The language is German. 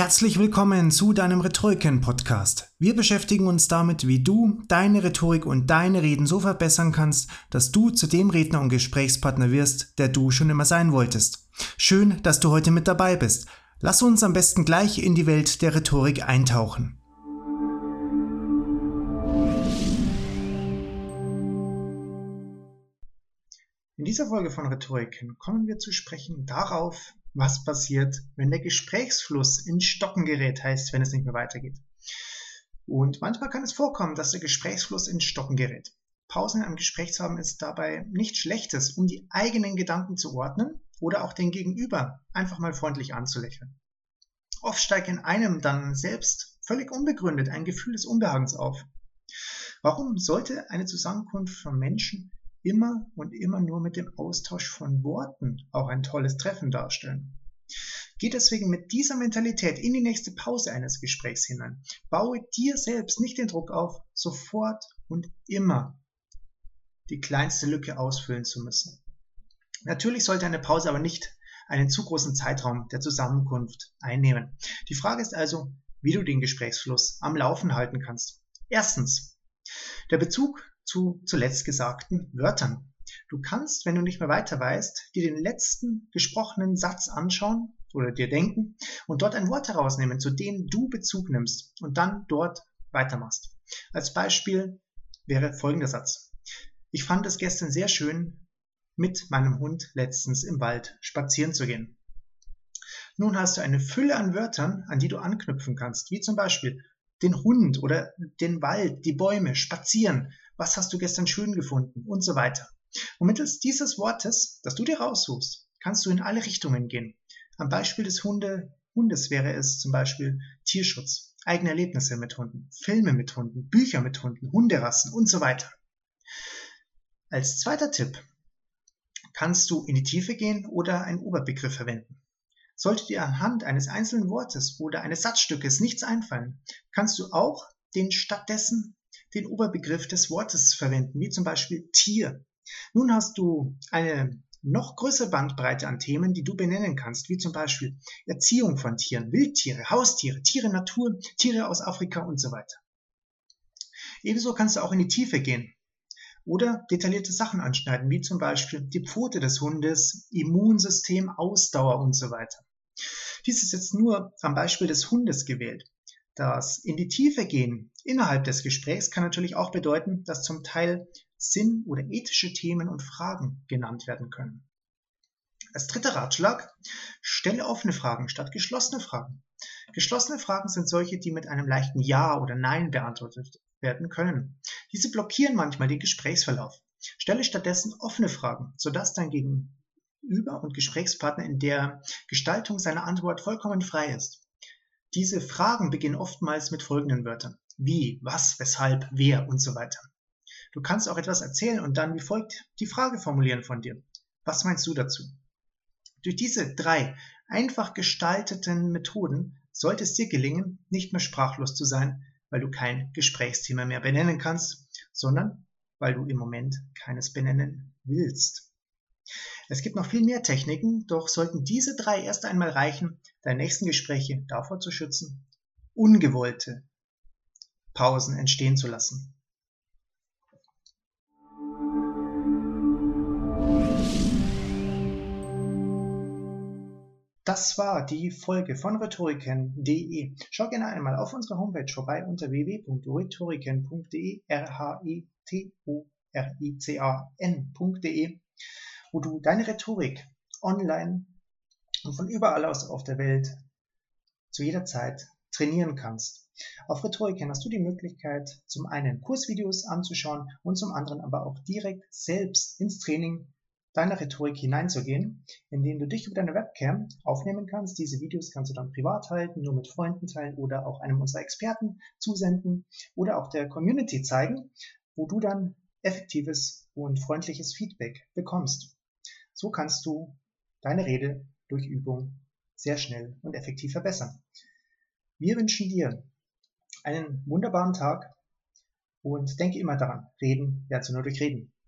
Herzlich willkommen zu deinem Rhetoriken-Podcast. Wir beschäftigen uns damit, wie du deine Rhetorik und deine Reden so verbessern kannst, dass du zu dem Redner und Gesprächspartner wirst, der du schon immer sein wolltest. Schön, dass du heute mit dabei bist. Lass uns am besten gleich in die Welt der Rhetorik eintauchen. In dieser Folge von Rhetoriken kommen wir zu sprechen darauf, was passiert, wenn der Gesprächsfluss in Stocken gerät, heißt, wenn es nicht mehr weitergeht. Und manchmal kann es vorkommen, dass der Gesprächsfluss in Stocken gerät. Pausen in einem Gespräch zu haben ist dabei nichts Schlechtes, um die eigenen Gedanken zu ordnen oder auch den Gegenüber einfach mal freundlich anzulächeln. Oft steigt in einem dann selbst völlig unbegründet ein Gefühl des Unbehagens auf. Warum sollte eine Zusammenkunft von Menschen immer und immer nur mit dem Austausch von Worten auch ein tolles Treffen darstellen? Geh deswegen mit dieser Mentalität in die nächste Pause eines Gesprächs hinein. Baue dir selbst nicht den Druck auf, sofort und immer die kleinste Lücke ausfüllen zu müssen. Natürlich sollte eine Pause aber nicht einen zu großen Zeitraum der Zusammenkunft einnehmen. Die Frage ist also, wie du den Gesprächsfluss am Laufen halten kannst. Erstens, der Bezug zu zuletzt gesagten Wörtern. Du kannst, wenn du nicht mehr weiter weißt, dir den letzten gesprochenen Satz anschauen oder dir denken und dort ein Wort herausnehmen, zu dem du Bezug nimmst und dann dort weitermachst. Als Beispiel wäre folgender Satz. Ich fand es gestern sehr schön, mit meinem Hund letztens im Wald spazieren zu gehen. Nun hast du eine Fülle an Wörtern, an die du anknüpfen kannst, wie zum Beispiel den Hund oder den Wald, die Bäume, spazieren, was hast du gestern schön gefunden und so weiter. Und mittels dieses Wortes, das du dir raussuchst, kannst du in alle Richtungen gehen. Am Beispiel des Hundes wäre es zum Beispiel Tierschutz, eigene Erlebnisse mit Hunden, Filme mit Hunden, Bücher mit Hunden, Hunderassen und so weiter. Als zweiter Tipp kannst du in die Tiefe gehen oder einen Oberbegriff verwenden. Sollte dir anhand eines einzelnen Wortes oder eines Satzstückes nichts einfallen, kannst du auch stattdessen den Oberbegriff des Wortes verwenden, wie zum Beispiel Tier. Nun hast du eine noch größere Bandbreite an Themen, die du benennen kannst, wie zum Beispiel Erziehung von Tieren, Wildtiere, Haustiere, Tiere, Natur, Tiere aus Afrika und so weiter. Ebenso kannst du auch in die Tiefe gehen oder detaillierte Sachen anschneiden, wie zum Beispiel die Pfote des Hundes, Immunsystem, Ausdauer und so weiter. Dies ist jetzt nur am Beispiel des Hundes gewählt. Das in die Tiefe gehen innerhalb des Gesprächs kann natürlich auch bedeuten, dass zum Teil Sinn- oder ethische Themen und Fragen genannt werden können. Als dritter Ratschlag, stelle offene Fragen statt geschlossene Fragen. Geschlossene Fragen sind solche, die mit einem leichten Ja oder Nein beantwortet werden können. Diese blockieren manchmal den Gesprächsverlauf. Stelle stattdessen offene Fragen, sodass dein Gegenüber und Gesprächspartner in der Gestaltung seiner Antwort vollkommen frei ist. Diese Fragen beginnen oftmals mit folgenden Wörtern. Wie, was, weshalb, wer und so weiter. Du kannst auch etwas erzählen und dann wie folgt die Frage formulieren von dir. Was meinst du dazu? Durch diese 3 einfach gestalteten Methoden sollte es dir gelingen, nicht mehr sprachlos zu sein, weil du kein Gesprächsthema mehr benennen kannst, sondern weil du im Moment keines benennen willst. Es gibt noch viel mehr Techniken, doch sollten diese 3 erst einmal reichen, deine nächsten Gespräche davor zu schützen, ungewollte Pausen entstehen zu lassen. Das war die Folge von rhetoriken.de. Schau gerne einmal auf unserer Homepage vorbei unter www.rhetoriken.de, rhetorican.de, wo du deine Rhetorik online und von überall aus auf der Welt zu jeder Zeit trainieren kannst. Auf Rhetoriken hast du die Möglichkeit, zum einen Kursvideos anzuschauen und zum anderen aber auch direkt selbst ins Training deiner Rhetorik hineinzugehen, indem du dich über deine Webcam aufnehmen kannst. Diese Videos kannst du dann privat halten, nur mit Freunden teilen oder auch einem unserer Experten zusenden oder auch der Community zeigen, wo du dann effektives und freundliches Feedback bekommst. So kannst du deine Rede durch Übung sehr schnell und effektiv verbessern. Wir wünschen dir einen wunderbaren Tag und denke immer daran, reden lernst du nur durch Reden.